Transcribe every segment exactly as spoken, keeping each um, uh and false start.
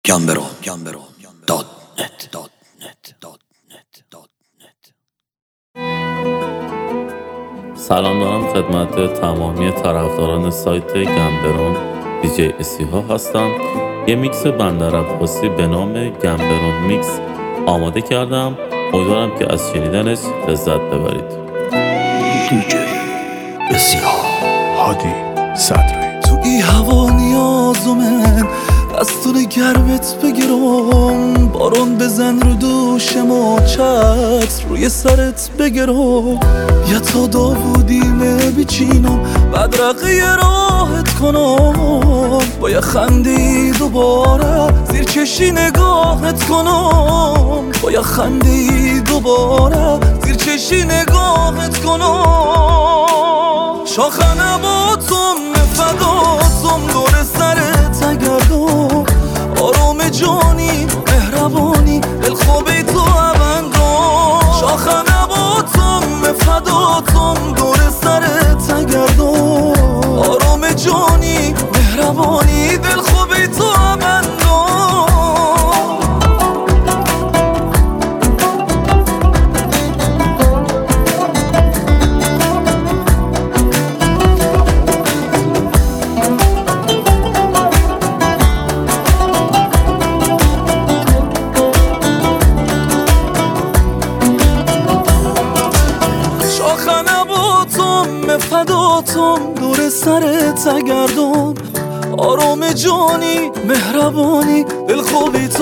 گمبرون گمبرون دات نت دات نت دات نت دات نت. سلام دارم خدمت تمامی طرفداران سایت گمبرون. دیجی اسیها هستم. یه میکس بندر عباسی به نام گمبرون میکس آماده کردم. امیدوارم که از شنیدنش لذت ببرید. دیجی اسیها هادی صدری. تو ای هوا نیازمه دستون گرمت بگیرم، بارون بزن رو دوشم و چتر روی سرت بگیرم، یه تا داوودیمه بیچینم بدرقه راحت کنم، با یه خندی دوباره زیر چشی نگاهت کنم، با یه خندی دوباره زیر چشی نگاهت کنم. شاخه نباتم فداتم دور سرت گردم، آرام جانی مهربانی دلخوابی تو ابندم. شاخه نباتم فداتم دور سرت گردم، آرام جانی مهربانی دلخوابی تو ابندم. فداتم دور سرت گردم، آرام جانی مهربانی دلخوابی تو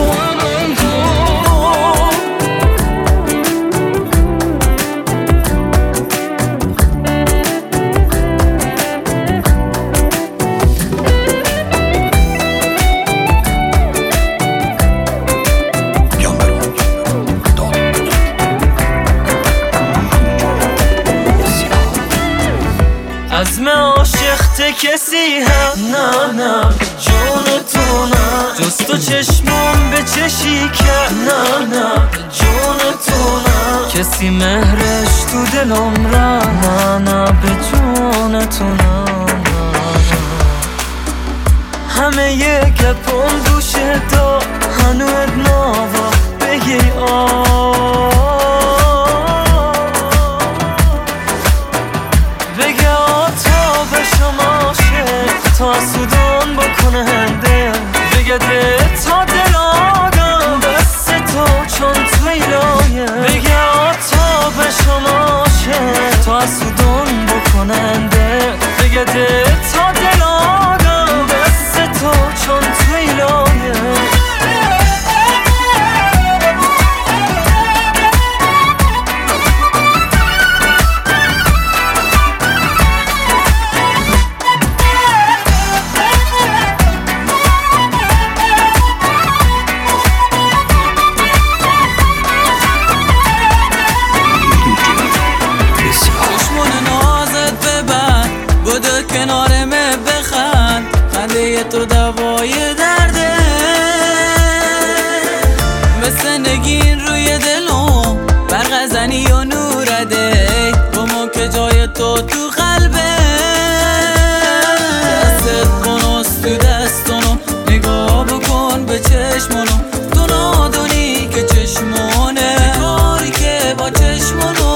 عزم عاشق ته کسی هم نه نه جون تو نه، جز تو چشمم به چشی که نه نه جون تو نه، کسی مهرش تو دلم را نه نه به جون تو نه نه. همه یه گپم دوش دا هنو ادناوا بگی آه تا سودان بکنه هنده بگده تا دل آدم بس تو چون توی لایه بگه تا به شما شه تا سودان بکنه هنده بگده تا دل آدم بس تو چون توی لایه. کنارمه بخند خنده تو دوای درده، مثل نگین روی دلم برق زنی و نورده، با ما که جای تو تو قلبه، دستت کنوز تو دستانو نگاه بکن به چشمانو، تو نادونی که چشمانه کاری که با چشمانو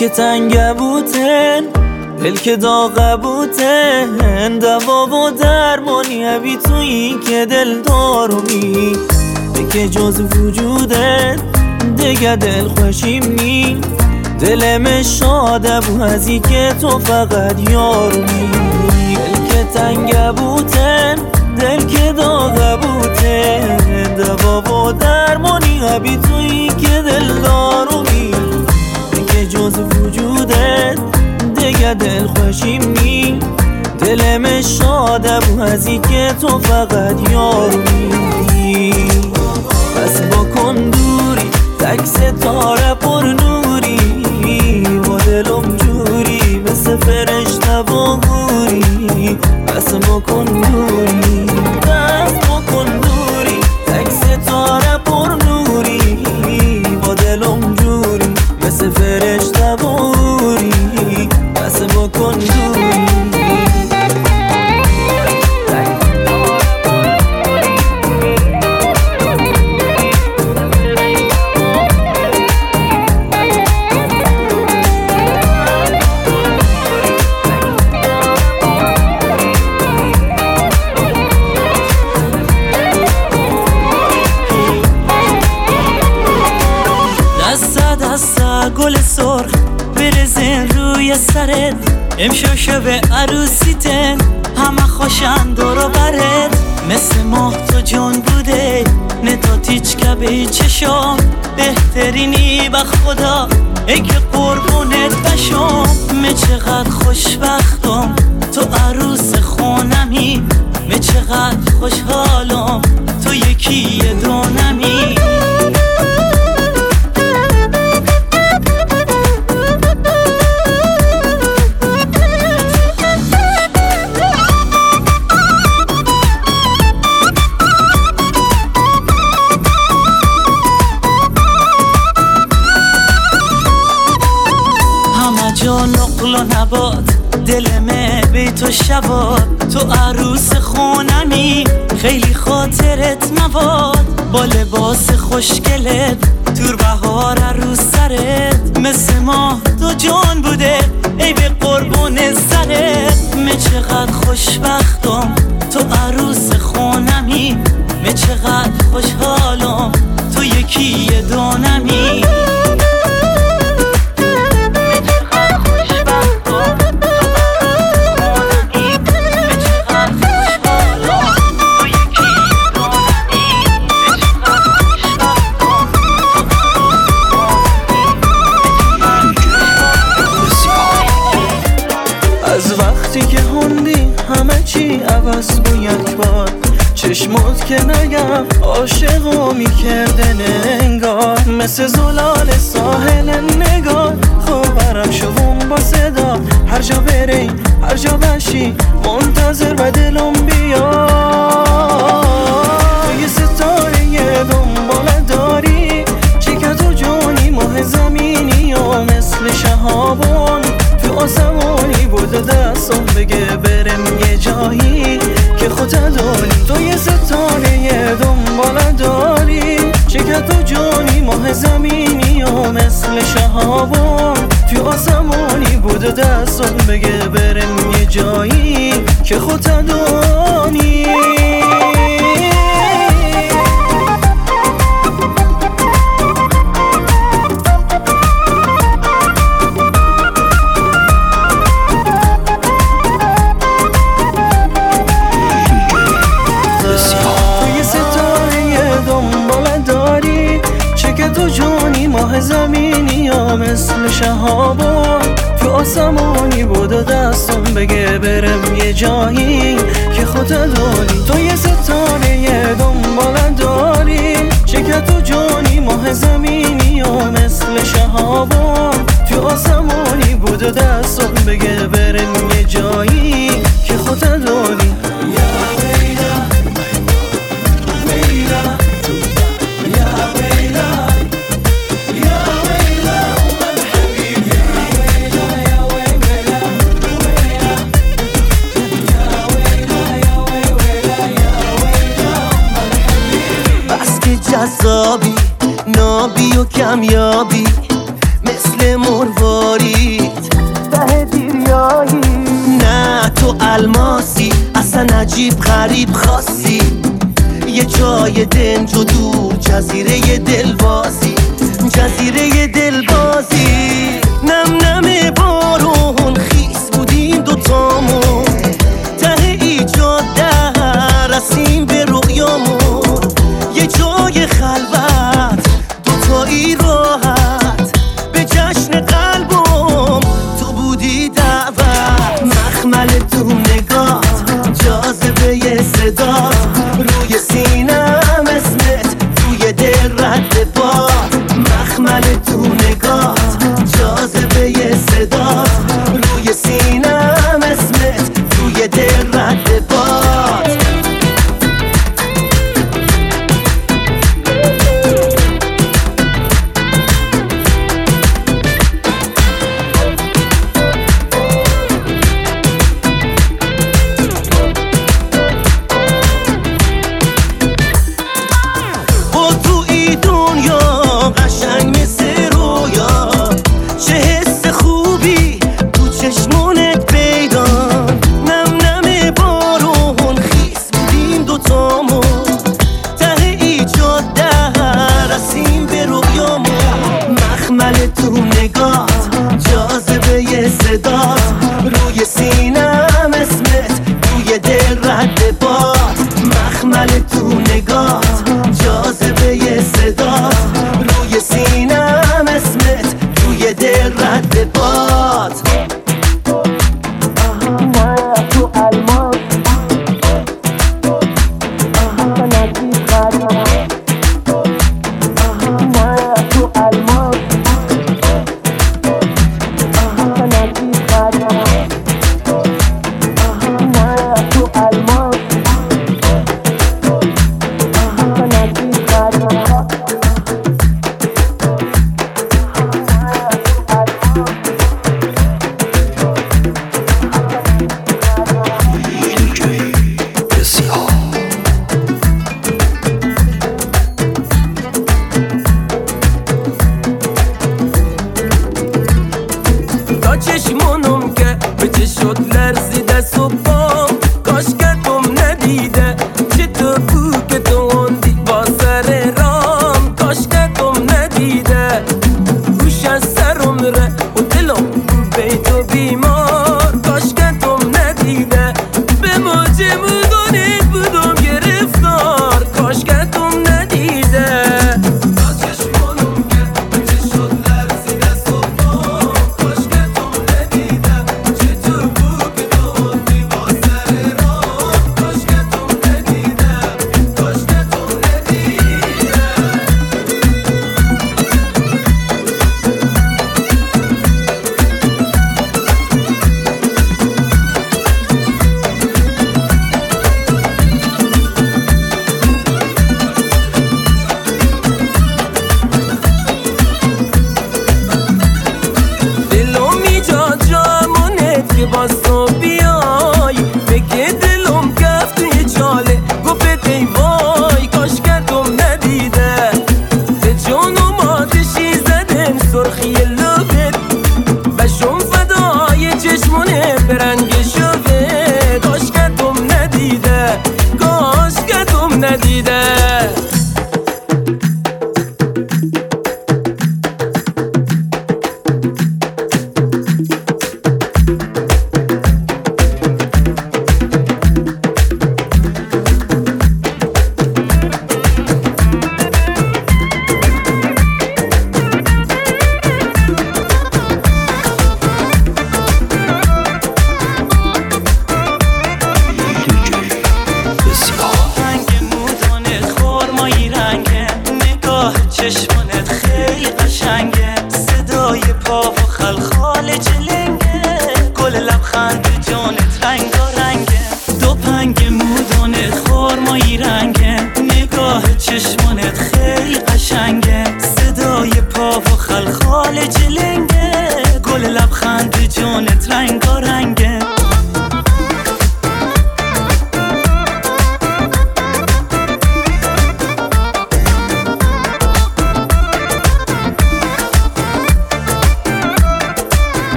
که تنگ بوتن دل که داغ بوتن دوا و درمانی هبی تویی که دل دارومی که جز وجودت دیگه دل خوشیم نی دلم شاده بو ازی که تو فقط یارومی دل که تنگ بوتن دل که داغ بوتن دوا و درمانی هبی تویی که دل دارومی که جز وجودت دیگه دل خوشیم نی دلم شاده بو ازی که تو فقط یارومی بس بکن دوری تک ستاره پر نوری با دلم جوری مثل فرشته و غوری بس بکن دوری بس بکن دوری تک ستاره پر نوری با دلم جوری مثل فرشته و غوری بس بکن دوری گل سرخ برزن روی سرت امشو شب عروسیتن همه خوشن دورو برد مثل ماه تو جون بوده نداتیچ که به چشم بهترینی به خدا ای که قربونت بشم من چقدر خوشبختم تو عروس خونمی من چقدر خوشحالم تو یکی دونمی جا نقل و نبات دلمه بی تو شباد تو عروس خونمی خیلی خاطرت مواد با لباس خوشگلت تور بهار عروس سرت مثل ماه تو جان بوده ای به قربون سرت من چقدر خوشبختم تو عروس خونمی من چقدر خوشحالم تو یکی دونمی عوض با یک بار چشمات که نگم عاشقو میکردن انگار مثل زلال ساحل نگار خبرم شوم با صدا هر جا بری هر جا باشی منتظر و دلم بیار یه ستاره یه دنبال داری چیکه تو جانی ماه زمینی و مثل شهابون تو آسمانی بوده دستم بگه برم یه جایی که خودت داری تو یه ستاره یه دنبال داری چیکه تو جانی ماه زمینی و مثل شهابون تو آسمانی بوده دستم بگه برم یه جایی که خودت داری ماه زمینی یا مثل شهابان تو آسمانی بود و دستم بگه برم یه جایی که خودت داری تو یه ستاره یه دنبال داری چه تو جانی ماه زمینی یا مثل شهابان تو آسمانی بود و دستم بگه برم یه جایی که خودت داری جذابی نابی و کمیابی مثل دل مروارید ته دیریایی، نه تو الماسی اصلا عجیب غریب خاصی، یه جای دنج و دور جزیره دلبازی، جزیره دلبازی. نم نم بارون خیس بودیم دوتامون، ته ایجاد در رسیم به رویامون، یه جای خلوت دوتایی راحت به جشن قلبم تو بودی دعوت. مخمل تو نگات جاذبه صدات، روی سینم اسمت توی دل رد پات. مخمل تو نگات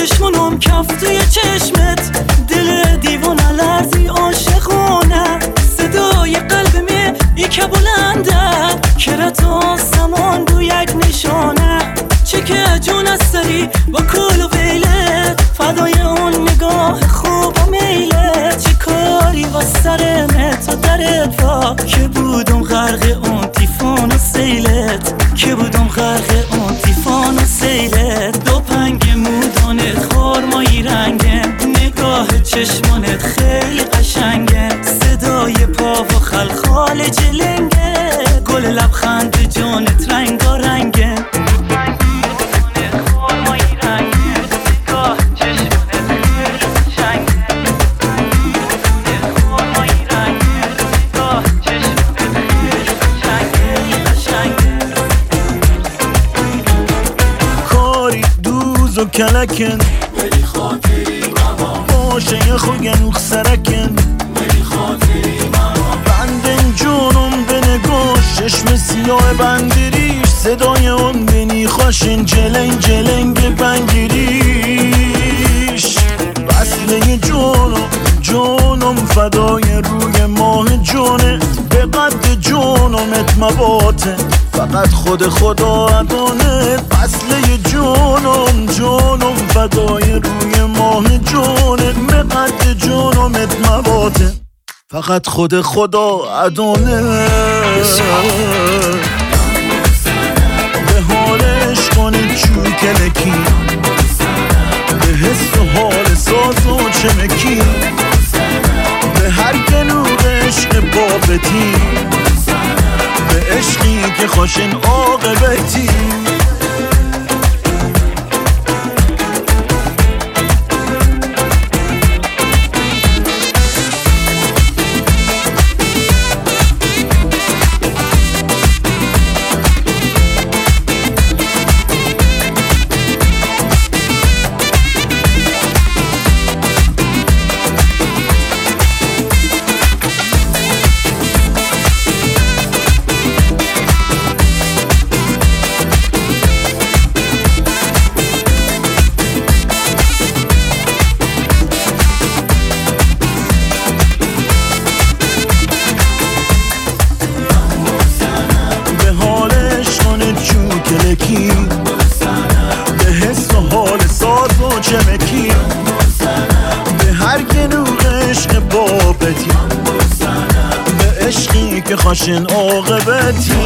چشمونم کف توی چشمت، دل دیوانه لرزی عاشقونه، صدای قلبم ای که بلنده، کرت آسمان رو یک نشانه، چه که جون از سری با کل و ویلت، فدای اون نگاه خوب و میلت، چه کاری با سرمت و درت وا، که بودم غرق اون تیفون و سیلت، که بودم غرق اون تیفون و سیلت، دو پنگ مودانت خورمایی رنگه، نگاه چشمانت خیلی قشنگه، صدای پا و خلخال جلنگه، گل لبخند جانت رنگا رنگه، و کلکن ولی خاطری ماما باشه یه خوگنوخ سرکن ولی خاطری ماما بندن جونم به نگاش چشم سیاه بندریش صدای اون بینی خوشن جلنگ جلنگ بنگیریش وصله جونم جونم فدای روی ماه جونت به قد جونمت مباته فقط خود خدا ادانه وصله جونم جونم فدای روی ماه جونت به قد جونمت مباته فقط خود خدا ادانه به حالش کنه چوکلکی به حس و حال ساز و چمکی به هر گنوق عشق بابتی به عشقی که خوشن عاقبتی به حس و حال ساز و چمکی به هر گنوق عشق بابتی به عشقی که خوشن عاقبتی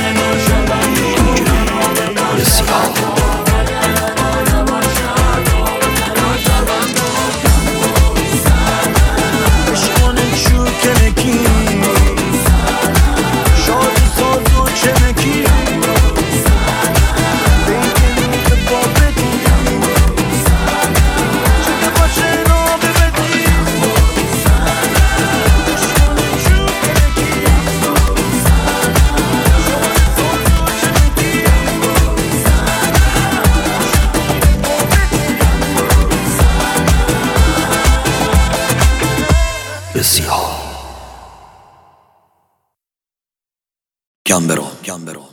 عشقانه چوکنکی شاد ساز و چمکی بسیار گمبرون گمبرون